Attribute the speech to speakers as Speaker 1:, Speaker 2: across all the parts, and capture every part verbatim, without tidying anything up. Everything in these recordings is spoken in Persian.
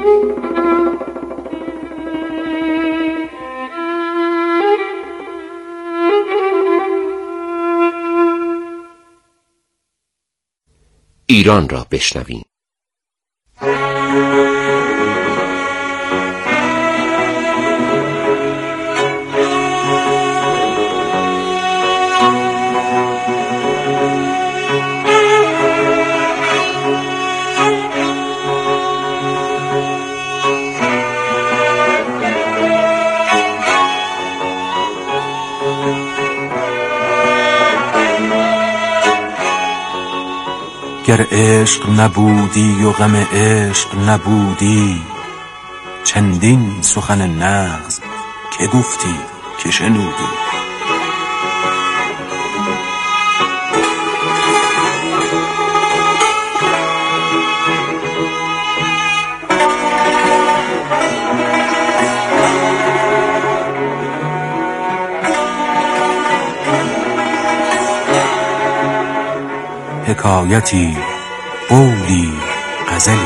Speaker 1: ایران را بشنویم.
Speaker 2: گر عشق نبودی و غم عشق نبودی، چندین سخن نغز که گفتی که شنودی. حکایتی، قولی، غزلی.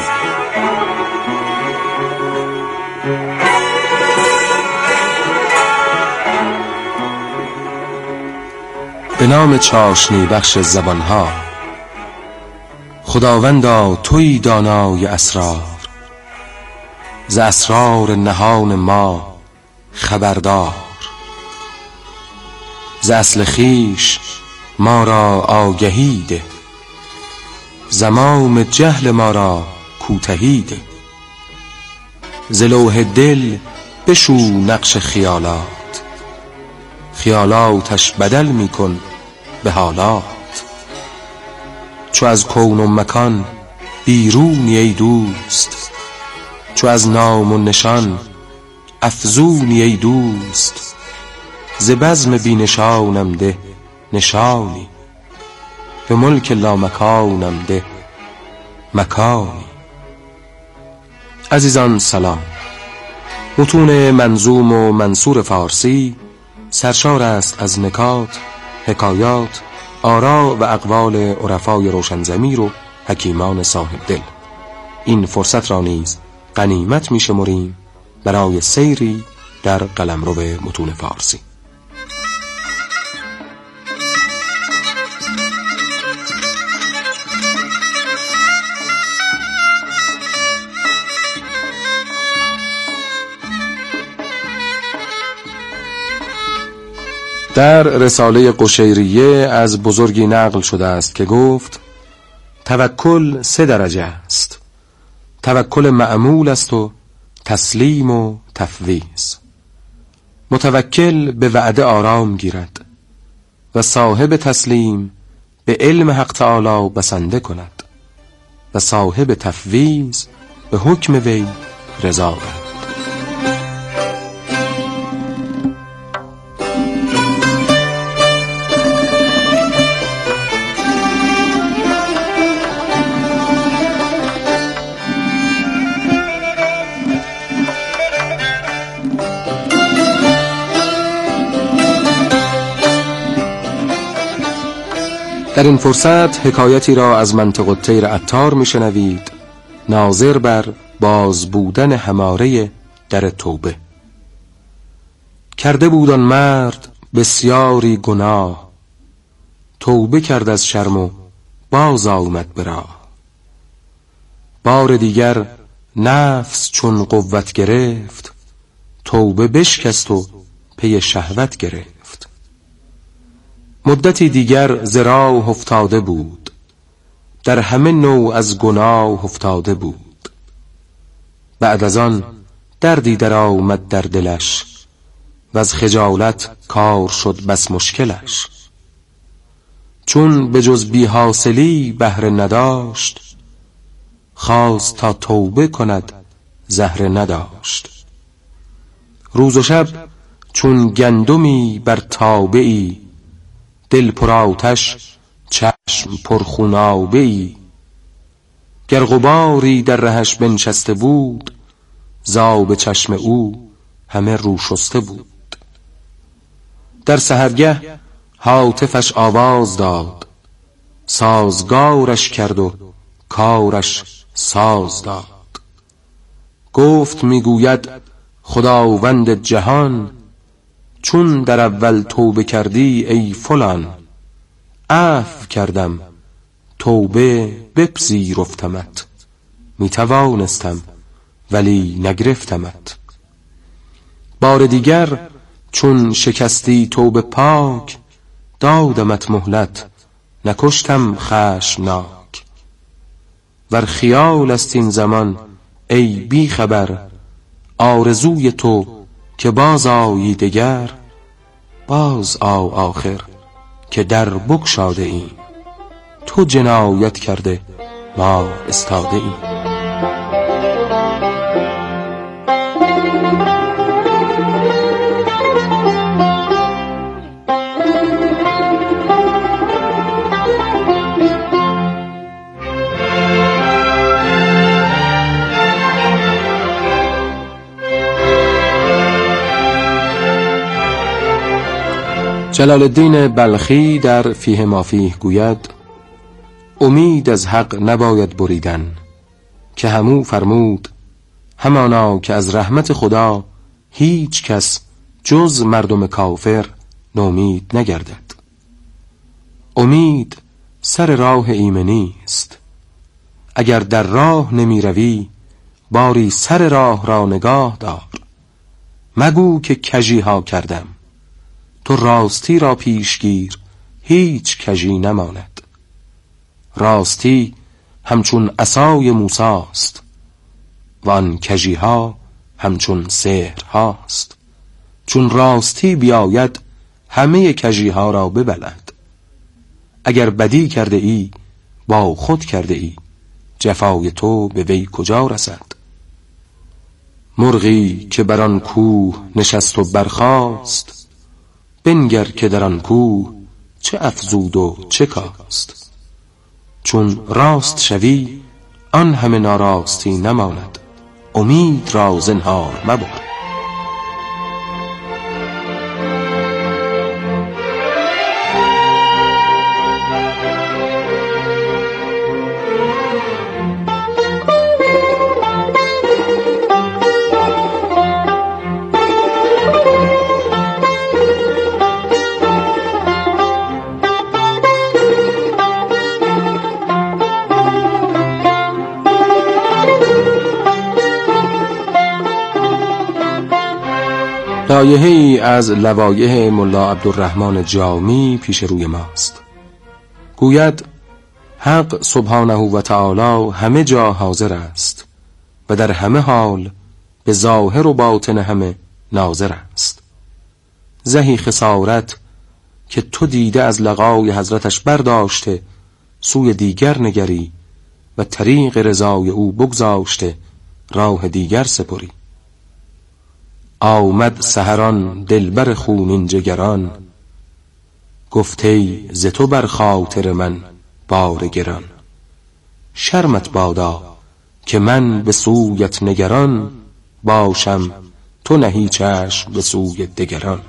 Speaker 3: به نام چاشنی بخش زبانها. خداوندا تویی دانای اسرار، ز اسرار نهان ما خبردار. ز اصل خویش ما را آگهی ده، زمام جهل ما را کوتهی ده. ز لوح دل بشو نقش خیالات، خیالاتش بدل میکن به حالات. چو از کون و مکان بیرونی ای دوست، چو از نام و نشان افزونی ای دوست. ز بزم بی نشانم ده نشانی، به ملک لامکانم ده مکانی. عزیزان سلام. متون منظوم و منثور فارسی سرشار است از نکات، حکایات، آرا و اقوال عرفای روشنضمیر و حکیمان صاحب دل. این فرصت را نیز غنیمت می شمریم برای سیری در قلمرو متون فارسی. در رساله قشیریه از بزرگی نقل شده است که گفت: توکل سه درجه است. توکل معمول است و تسلیم و تفویض. متوکل به وعده آرام گیرد و صاحب تسلیم به علم حق تعالی بسنده کند و صاحب تفویض به حکم وی رضا دهد. در این فرصت حکایتی را از منطق الطیر عطار میشنوید، ناظر بر باز بودن هماره در توبه. کرده بود آن مرد بسیاری گناه، توبه کرد از شرم و باز آمد به راه. بار دیگر نفس چون قوت گرفت، توبه بشکست و پی شهوت گرفت. مدتی دیگر ز راه افتاده بود، در همه نوع از گناه افتاده بود. بعد از آن دردی در آمد در دلش، و از خجالت کار شد بس مشکلش. چون به جز بی حاصلی بهره نداشت، خواست تا توبه کند زهره نداشت. روز و شب چون گندمی بر تابعی، دل پر آتش چشم پر خونابه‌ای. گر غباری در رهش بنشسته بود، زآب چشم او همه رو شسته بود. در سحرگه هاتفش آواز داد، سازگارش کرد و کارش ساز داد. گفت میگوید خداوند جهان، چون در اول توبه کردی ای فلان. عفو کردم توبه بپذیرفتمت، میتوانستم ولی نگرفتمت. بار دیگر چون شکستی توبه پاک، دادمت مهلت نکشتم خشمناک. ور خیال است این زمان ای بی خبر، آرزوی تو که باز آیی دگر. باز آ آخر که در بگشاده ایم، تو جنایت کرده ما استاده ایم. جلال الدین بلخی در فیه مافیه گوید امید از حق نباید بریدن، که همو فرمود همانا که از رحمت خدا هیچ کس جز مردم کافر نومید نگردد. امید سر راه ایمنی است، اگر در راه نمی روی باری سر راه را نگاه دار. مگو که کژی ها کردم، تو راستی را پیشگیر هیچ کژی نماند. راستی همچون عصای موسی است، و آن کژی ها همچون سحر هاست. چون راستی بیاید همه کژی ها را ببلد. اگر بدی کرده ای با خود کرده ای، جفای تو به وی کجا رسد؟ مرغی که بر آن کوه نشست و برخاست، بنگر که در آن کوه چه افزود و چه کاست. چون راست شوی آن همه ناراستی نماند، امید را زنهار مبر. لایحه‌ای از لوایح ملا عبدالرحمن جامی پیش روی ماست. گوید حق سبحانه و تعالی همه جا حاضر است و در همه حال به ظاهر و باطن همه ناظر است. زهی خسارت که تو دیده از لقای حضرتش برداشته سوی دیگر نگری و طریق رضای او بگذاشته راه دیگر سپری. آمد سحران دلبر خونین جگران، گفته ز تو بر خاطر من بار گران. شرمت بادا که من به سویت نگران، باشم تو نهی چشم به سوی دگران.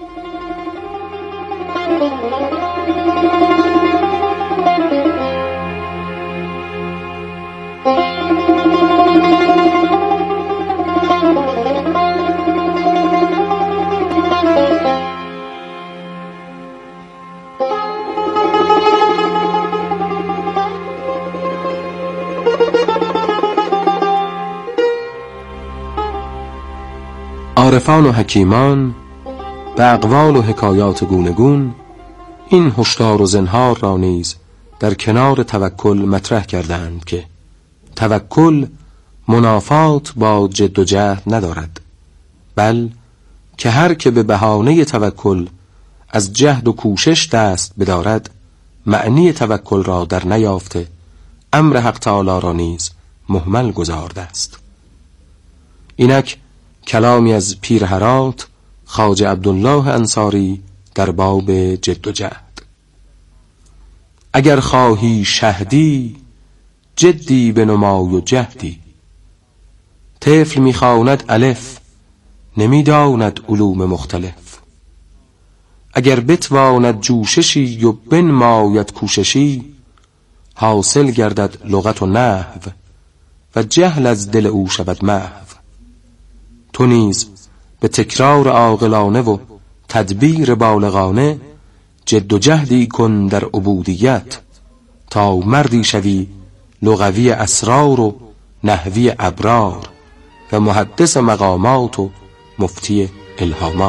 Speaker 3: عارفان و حکیمان به اقوال و حکایات گونگون این هشدار و زنهار را نیز در کنار توکل مطرح کردند که توکل منافات با جد و جهد ندارد، بل که هر که به بهانه توکل از جهد و کوشش دست بدارد معنی توکل را در نیافته امر حق تعالی را نیز مهمل گذارده است. اینک کلامی از پیر هرات خواجه عبدالله انصاری در باب جد و جهد. اگر خواهی شهدی جدی بنمای و جهدی. طفل میخواند الف نمیداند علوم مختلف. اگر بتواند جوششی و بنماید کوششی، حاصل گردد لغت و نحو و جهل از دل او شود محو. تو نیز به تکرار عاقلانه و تدبیر بالغانه جد و جهدی کن در عبودیت، تا مردی شوی لغوی اسرار و نحوی ابرار و محدث مقامات و مفتی الهامات.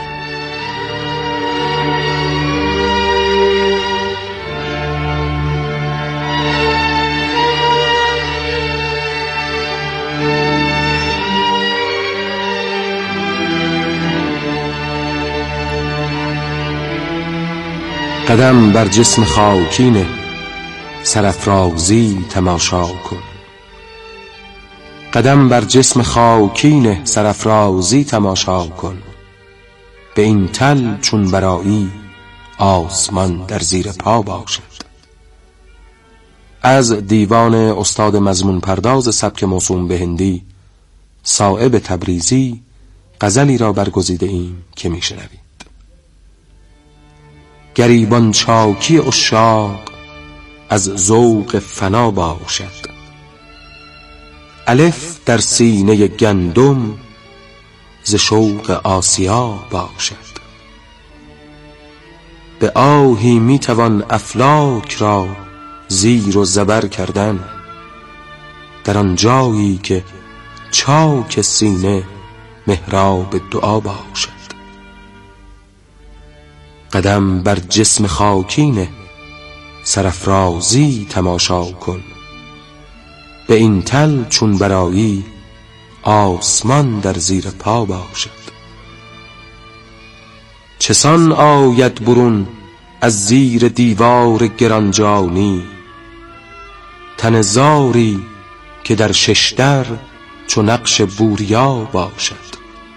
Speaker 3: قدم بر جسم خاکی نه، سرافرازی تماشا کن. قدم بر جسم خاکی نه، سرافرازی تماشا کن. به این تل چون برآیی، آسمان در زیر پا باشد. از دیوان استاد مضمون پرداز سبک موسوم به هندی صائب تبریزی غزلی را برگزیده ایم که میشنوید. گریبان چاکی عشاق از ذوق فنا باشد. الف در سینه گندم ز شوق آسیا باشد. به آهی میتوان افلاک را زیر و زبر کردن، در آن جایی که چاک سینه محراب دعا باشد. قدم بر جسم خاکی نه، سرافرازی تماشا کن. به این تل چون برآیی، آسمان در زیر پا باشد. چسان آید برون از زیر دیوار گرانجانی، تن زاری که در ششدر چو نقش بوریا باشد.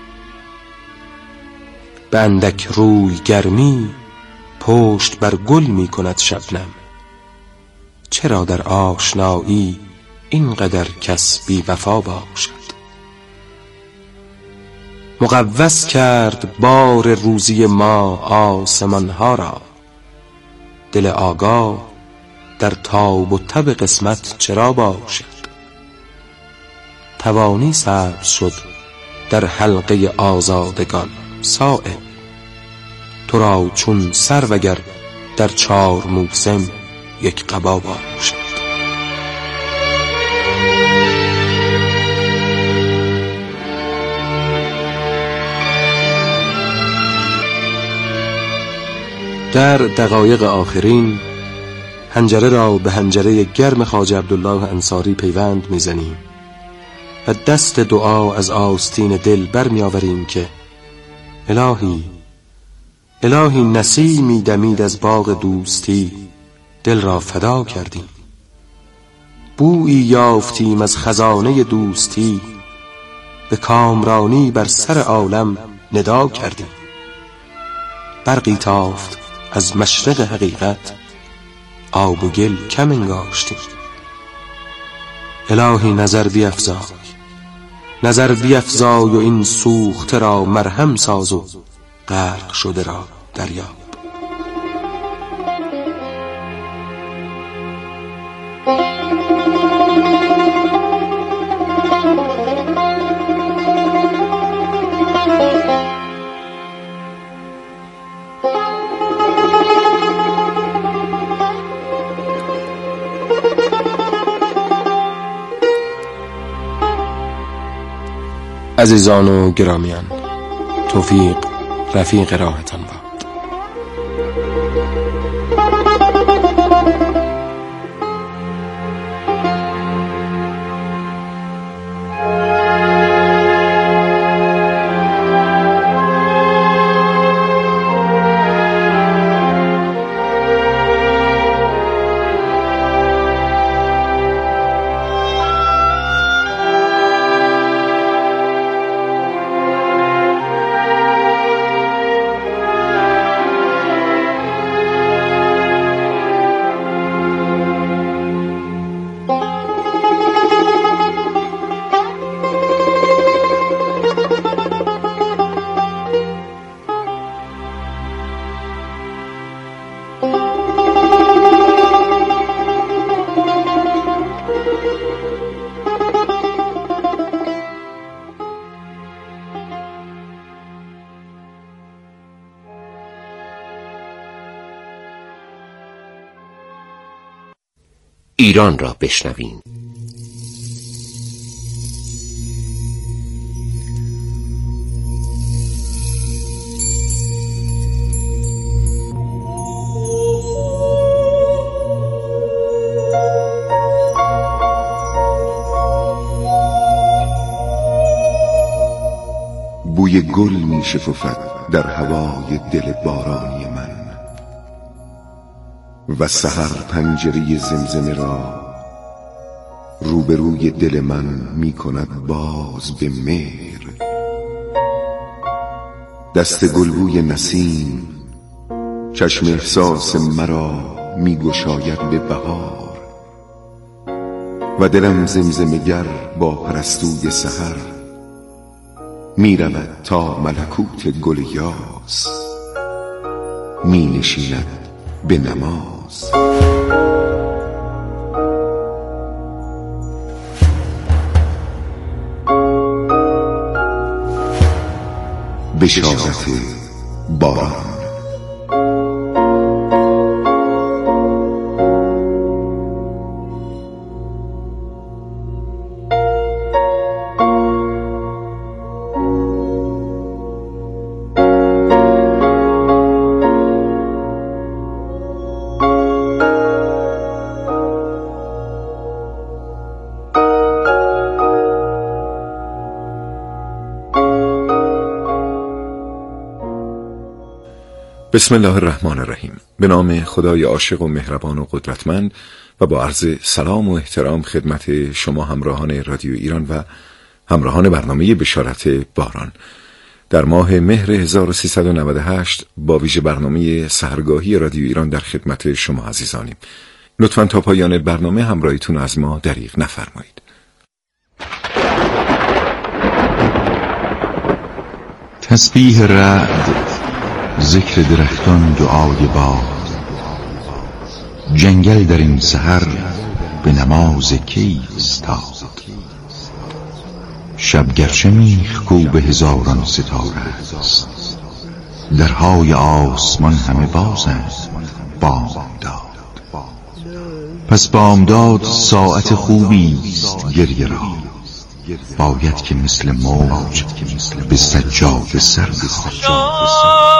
Speaker 3: به اندک روی گرمی پشت بر گل می کند شبنم، چرا در آشنایی اینقدر کس بی وفا باشد. مقوس کرد بار روزی ما آسمان ها را، دل آگاه در تاب و تب قسمت چرا باشد. توانی سبز شد در حلقه آزادگان صایب، تو را چون سرو اگر در چار موسم یک قبا باشد. در دقایق آخرین حنجره را به حنجره گرم خواجه عبدالله انصاری پیوند میزنیم و دست دعا از آستین دل برمی آوریم که الهی الهی نسیمی دمید از باغ دوستی، دل را فدا کردیم. بویی یافتیم از خزانه دوستی، به کامرانی بر سر عالم ندا کردیم. برقی تافت از مشرق حقیقت، آب و گل کم انگاشتیم. الهی نظر بیفزای نظر بیفزای و این سوخته را مرهم ساز و غرق شده را دریاب. عزیزان و گرامیان، توفیق رفیق راهتان باد.
Speaker 1: ایران را بشنوین.
Speaker 4: بوی گل می شکفد در هوای دل بارانی من و سحر پنجره زمزمه را روبروی دل من می کند باز به مهر. دست گلبوی نسیم چشم احساس مرا می گشاید به بهار و دلم زمزمه‌گر با پرستوی سحر می رود تا ملکوت گل یاس می نشیند به نماز. بشارت باران.
Speaker 5: بسم الله الرحمن الرحیم. به نام خدای عاشق و مهربان و قدرتمند و با عرض سلام و احترام خدمت شما همراهان رادیو ایران و همراهان برنامه بشارت باران. در ماه مهر هزار و سیصد و نود و هشت با ویژه برنامه سحرگاهی رادیو ایران در خدمت شما عزیزانیم. لطفاً تا پایان برنامه همراهیتون از ما دریغ نفرمایید.
Speaker 6: تسبیح رعد، ذکر درختان، دعای باد، جنگل در این سحر به نماز کی ایستاد. شب گرچه میخ کو به هزاران ستاره است، درهای آسمان همه بازند بامداد. پس بامداد ساعت خوبی است گریه را، باید که مثل موج به سجاده سر نهاد.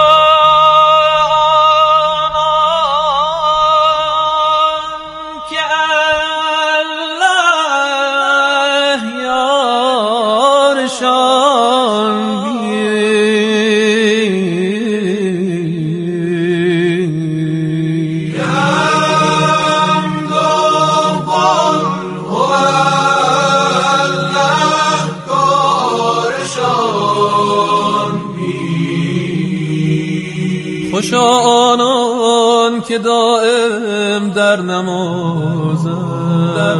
Speaker 7: خوشا آنان که دائم در نمازند، در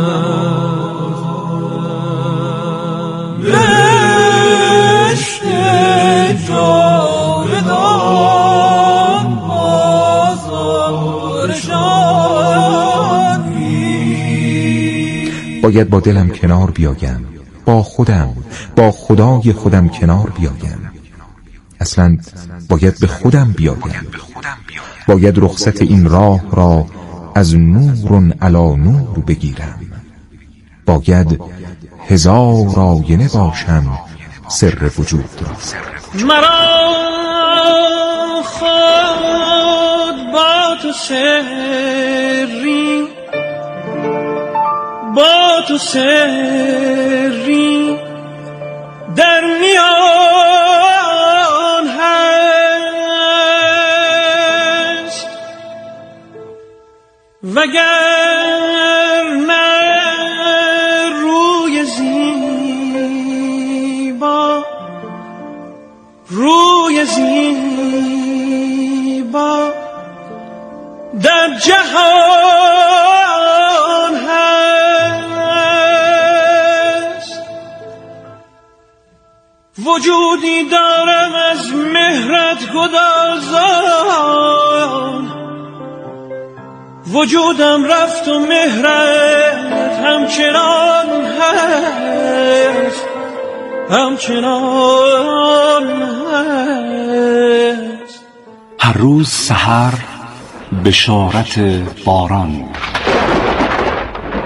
Speaker 7: نمازند بهشت جاودان بازارشان.
Speaker 8: باید با دلم کنار بیایم، با خودم، با خدای خودم کنار بیایم. اصلا باید به خودم بیایم، باید رخصت این راه را از نور علی نور بگیرم. باید هزار آینه باشم سر وجود را.
Speaker 7: مرا خود با تو سری، با تو سری در میان هست، وگر نه روی زیبا، روی زیبا در جهان هست. وجودی دارم از مهرت گدازان، وجودم رفت و مهرت همچنان هست، همچنان هست.
Speaker 2: هر روز سحر بشارت باران.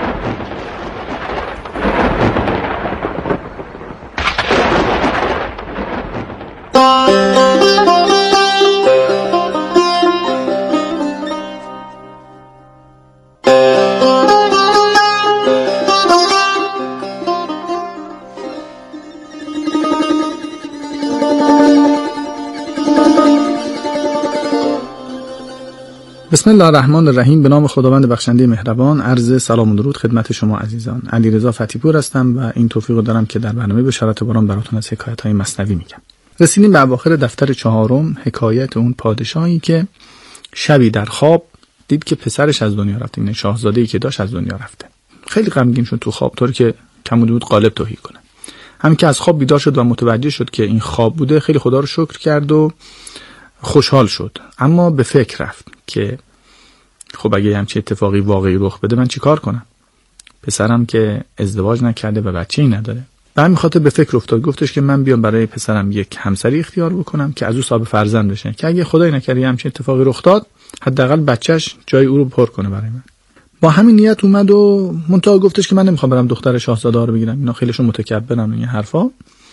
Speaker 1: بسم الله الرحمن الرحیم. به نام خداوند بخشنده مهربان. عرض سلام و درود خدمت شما عزیزان. علیرضا فتی‌پور هستم و این توفیق رو دارم که در برنامه بشارت باران براتون از حکایت‌های مثنوی میگم. رسیدیم به اواخر دفتر چهارم، حکایت اون پادشاهی که شبی در خواب دید که پسرش از دنیا رفته، این شاهزاده‌ای که داشت از دنیا رفته. خیلی غمگین شد تو خواب، طوری که کمود بود قالب تهی کنه. همین که از خواب بیدار شد و متوجه شد که این خواب بوده، خیلی خدا رو شکر کرد و خوشحال شد. اما به فکر رفت که خب اگه همچین اتفاقی واقعی رخ بده من چی کار کنم؟ پسرم که ازدواج نکرده و بچه‌ای نداره. به همین خاطر به فکر افتاد، گفتش که من بیام برای پسرم یک همسری اختیار بکنم که از او صاحب فرزند بشه، که اگه خدای نکرده همچین اتفاقی رخ داد حداقل بچه‌ش جای او رو پر کنه برای من. با همین نیت اومد و منتها گفتش که من نمیخوام برم دختر شاهزاده رو بگیرم، اینا خیلیشون متکبرن این حرفا.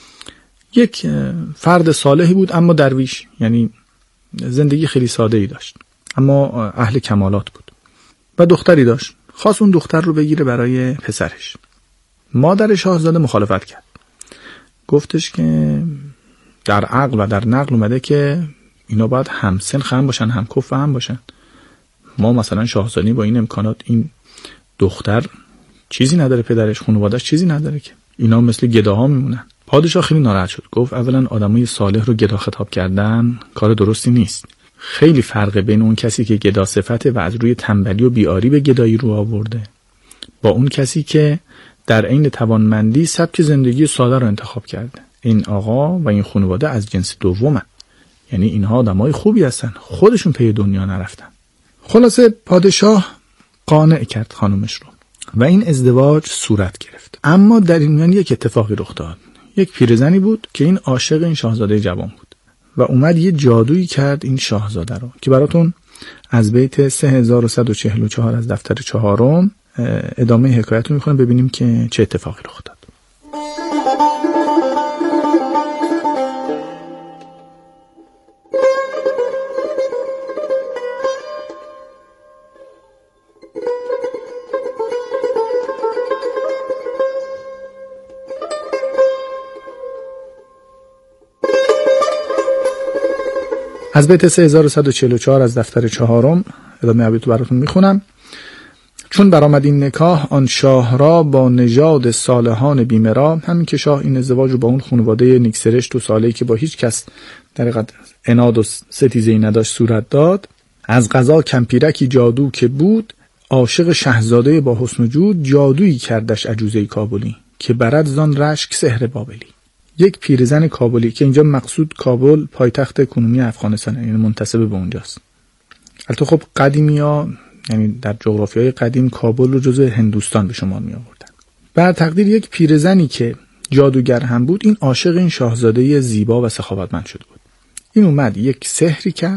Speaker 1: یک فرد صالحی بود اما درویش، یعنی زندگی خیلی ساده‌ای داشت اما اهل کمالات بود و دختری داشت. خواست اون دختر رو بگیره برای پسرش. مادر شاهزاده مخالفت کرد، گفتش که در عقل و در نقل اومده که اینا باید همسن هم باشن، هم کف هم باشن. ما مثلا شاهزادی با این امکانات، این دختر چیزی نداره، پدرش خانواده‌اش چیزی نداره، که اینا مثل گداها میمونن. پادشاه خیلی ناراحت شد، گفت اولا آدمای صالح رو گدا خطاب کردن کار درستی نیست. خیلی فرق بین اون کسی که گدا صفته و از روی تنبلی و بیاری به گدایی رو آورده با اون کسی که در عین توانمندی سبک زندگی ساده رو انتخاب کرده. این آقا و این خانواده از جنس دومن، یعنی اینها آدمای خوبی هستن، خودشون پی دنیا نرفتن. خلاصه پادشاه قانع کرد خانومش رو و این ازدواج صورت گرفت. اما در این میان یک اتفاقی رخ داد. یک پیرزنی بود که این عاشق این شاهزاده جوان بود و اومد یه جادویی کرد این شاهزاده رو که براتون از بیت سه هزار و صد و چهل و چهار از دفتر چهارم ادامه حکایت رو میخونم، ببینیم که چه اتفاقی رخ داد. از بیت سه هزار و صد و چهل و چهار از دفتر چهارم ادامه بیت براتون میخونم. چون برآمد این نکاح آن شاه را با نژاد صالحان بیمرا. همین که شاه این ازدواج رو با اون خانواده نیکسرشت و صالحی که با هیچ کس در حقیقت عناد و ستیزه‌ای نداشت صورت داد. از قضا کمپیرکی جادو که بود، عاشق شاهزاده با حسن و جود، جادویی کردش عجوزه کابلی که برد زان رشک سحر بابلی. یک پیرزن کابلی، که اینجا مقصود کابل پایتخت کنونی افغانستان، یعنی منتسب به اونجاست. البته خب قدیمی‌ها، یعنی در جغرافیای قدیم کابل رو جزو هندوستان به شمار می آوردن. بر تقدیر یک پیرزنی که جادوگر هم بود، این عاشق این شاهزاده زیبا و سخاوتمند شده بود. این اومد یک سحری کرد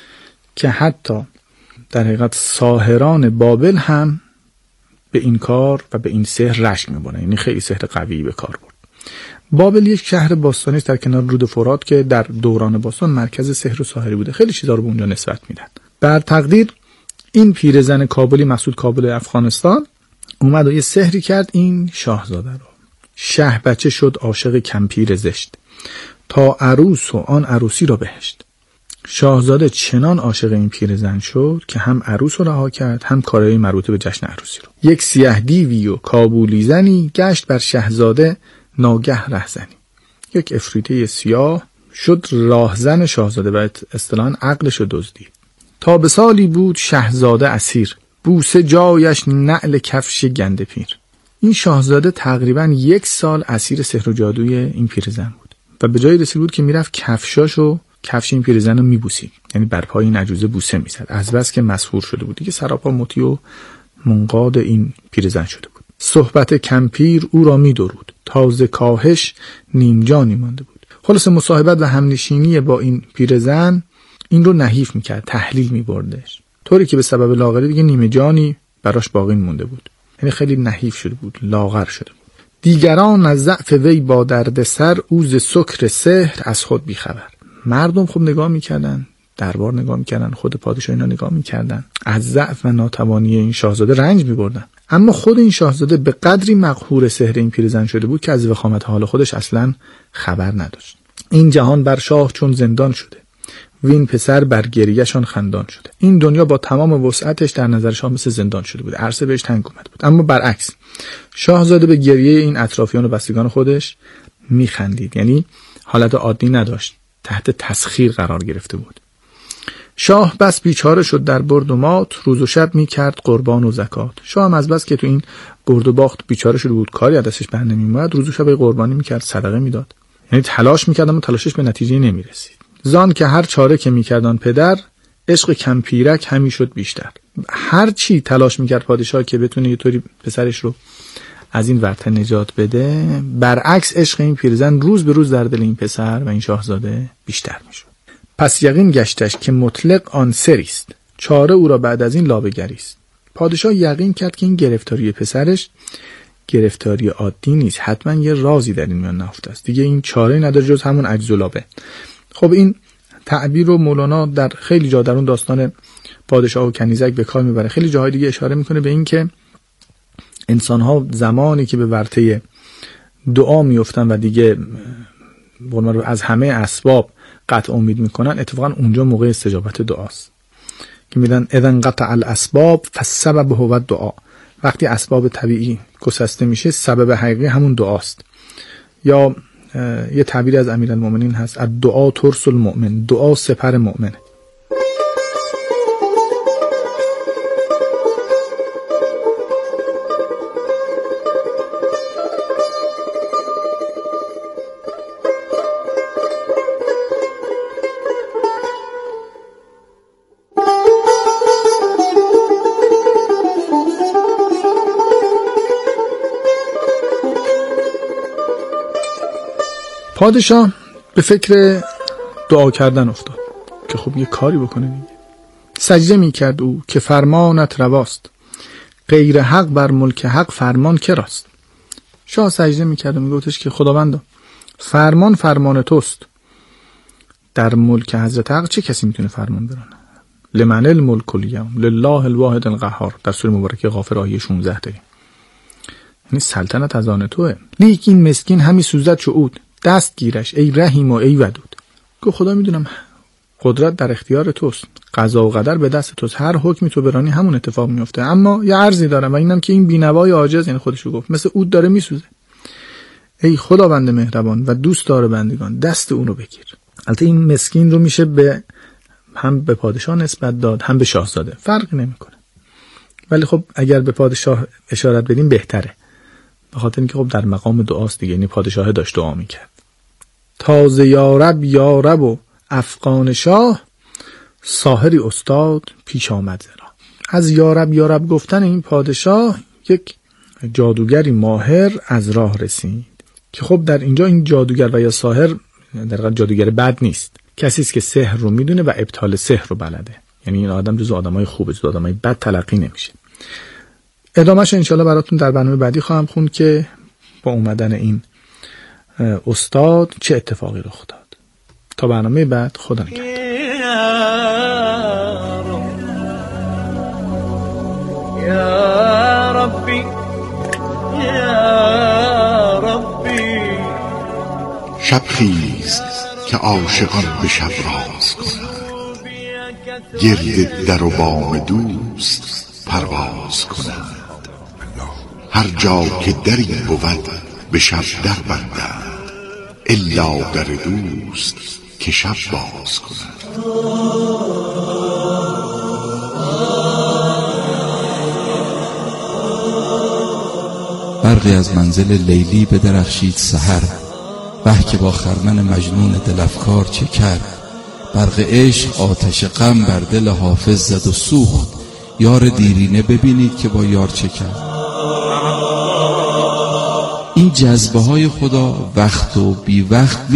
Speaker 1: که حتی در حقیقت ساحران بابل هم به این کار و به این سحر رشک می‌برن، یعنی خیلی سحر قوی به کار برد. بابل یک شهر باستانی است در کنار رود فرات که در دوران باستان مرکز سحر و ساحری بوده. خیلی چیزا رو به اونجا نسبت میدن. بر تقدیر این پیرزن کابلی، مقصود کابل افغانستان، اومد و یه سحری کرد این شاهزاده رو. شه بچه شد عاشق کمپیر زشت، تا عروس و آن عروسی را بهشت. شاهزاده چنان عاشق این پیرزن شد که هم عروس رو رها کرد، هم کارهای مربوط به جشن عروسی رو. یک سیاه دیوی و کابولی زنی، گشت بر شاهزاده ناگه رهزنی. یک افریته سیاه شد راهزن شاهزاده و اصطلاحاً عقلش رو دزدید. تا به سالی بود شاهزاده اسیر، بوسه جایش نعل کفش گنده پیر. این شاهزاده تقریباً یک سال اسیر سحر و جادوی این پیرزن بود و به جایی رسید بود که میرفت کفشاشو، کفش این پیرزن رو میبوسید، یعنی بر پای این عجوزه بوسه میزد، از بس که مسحور شده بود دیگه، سراپا مطیع و منقاد این پیرزن شده بود. صحبت کمپیر او را میدرود، تازه کاهش نیم جانی مانده بود. خلاص مصاحبت و همنشینی با این پیرزن این رو نحیف میکرد، تحلیل میبردش، طوری که به سبب لاغری دیگه نیمه جانی براش باقی مونده بود، یعنی خیلی نحیف شده بود، لاغر شده بود. دیگران از ضعف وی با درد سر، او ز سکر سحر از خود بیخبر. مردم خب نگاه میکردن، دربار نگاه میکردن، خود پادشاه اینا نگاه میکردن، از ضعف و ناتوانی این شاهزاده رنج میبردن. اما خود این شاهزاده به قدری مقهور سحر این پیرزن شده بود که از وخامت حال خودش اصلا خبر نداشت. این جهان بر شاه چون زندان شده، وین پسر بر گریه‌شان خندان شده. این دنیا با تمام وسعتش در نظر شاه مثل زندان شده بود، عرصه بهش تنگ اومده بود. اما برعکس شاهزاده به گریه این اطرافیان و بستگان خودش میخندید، یعنی حالت عادی نداشت، تحت تسخیر قرار گرفته بود. شاه بس بیچاره شد در برد و مات، روز و شب میکرد قربان و زکات. شاه هم از بس که تو این برد و باخت بیچاره شده بود، کاری از دستش بر نمیومد، روز و شب قربانی میکرد، صدقه میداد، یعنی تلاش میکرد اما تلاشش به نتیجه نمیرسید. زان که هر چاره که میکردن پدر، عشق کمپیرک همی شد بیشتر. هر چی تلاش میکرد پادشاه که بتونه یه طوری پسرش رو از این ورطه نجات بده، برعکس عشق این پیرزن روز به روز در دل این پسر و این شاهزاده بیشتر میشد. پس یقین گشتش که مطلق آن سریست، چاره او را بعد از این لابگریست. پادشاه یقین کرد که این گرفتاری پسرش گرفتاری عادی نیست، حتما یه رازی در این میان نهفته است، دیگه این چاره نداره جز همون عجز و لابه. خب این تعبیر رو مولانا در خیلی جا در اون داستان پادشاه و کنیزک به کار میبره. خیلی جاهای دیگه اشاره میکنه به این که انسان‌ها زمانی که به ورطه دعا میافتن و دیگه از همه اسباب قطع امید میکنن، اتفاقا اونجا موقع استجابت دعاست که میدن اذن قطع الاسباب فالسبب هو الدعا. وقتی اسباب طبیعی گسسته میشه، سبب حقیقی همون دعاست. یا یه تعبیری از امیرالمومنین هست، الدعا ترس المؤمن، دعا سپر مؤمنه. پادشاه به فکر دعا کردن افتاد که خب یه کاری بکنه دیگه. سجده می کرد او که فرمانت رواست، غیر حق بر ملک حق فرمان کراست. شاه سجده می کرد و می گفتش که خداوندا فرمان فرمان توست، در ملک حضرت حق چه کسی میتونه فرمان برانه؟ لمن الملک الیوم لله الواحد القهار، در سوره مبارکه غافر آیه شانزده داریم. یعنی سلطنت از آن توه، لیک این مسکین همی سوزد چو عود، دست گیرش ای رحیم و ای ودود. که خدا میدونم قدرت در اختیار توست، قضا و قدر به دست توست، هر حکمی تو برانی همون اتفاق میفته. اما یه عرضی دارم و اینم که این بینوای عاجز، یعنی خودشو گفت، مثل عود داره میسوزه. ای خداوند مهربان و دوست داره بندگان، دست اون رو بگیر. البته این مسکین رو میشه به هم به پادشاه نسبت داد، هم به شاهزاده، فرقی نمیکنه. ولی خب اگر به پادشاه اشارت بدیم بهتره، به خاطر اینکه خب در مقام دعاست دیگه، یعنی پادشاه داشت دعا میکرد. تازه یارب یارب و افغان شاه، ساحری استاد پیش آمد زرا. از یارب یارب گفتن این پادشاه یک جادوگری ماهر از راه رسید که خب در اینجا این جادوگر و یا ساحر در واقع جادوگر بد نیست، کسی است که سحر رو میدونه و ابطال سحر رو بلده، یعنی این آدم جزو آدمای خوبه، جزو آدمای بد تلقی نمیشه. ادامهش انشالله براتون در برنامه بعدی خواهم خوند که با اومدن این استاد چه اتفاقی رخ داد. تا برنامه بعد، خدا نگهدار.
Speaker 7: یا ربی یا ربی.
Speaker 4: شب خیز که عاشقان به شب راز کنند، گرد در و بام دوست پرواز کنند. هر جا که دری بود به شب در بندند، الا در دوست که شب باز کنند.
Speaker 9: برقی از منزل لیلی به درخشید سحر، وه که با خرمن مجنون دلفکار چه کرد. برق عشق آتش غم بر دل حافظ زد و سوخت، یار دیرینه ببینید که با یار چه کرد. این جذبه های خدا وقت و بی وقت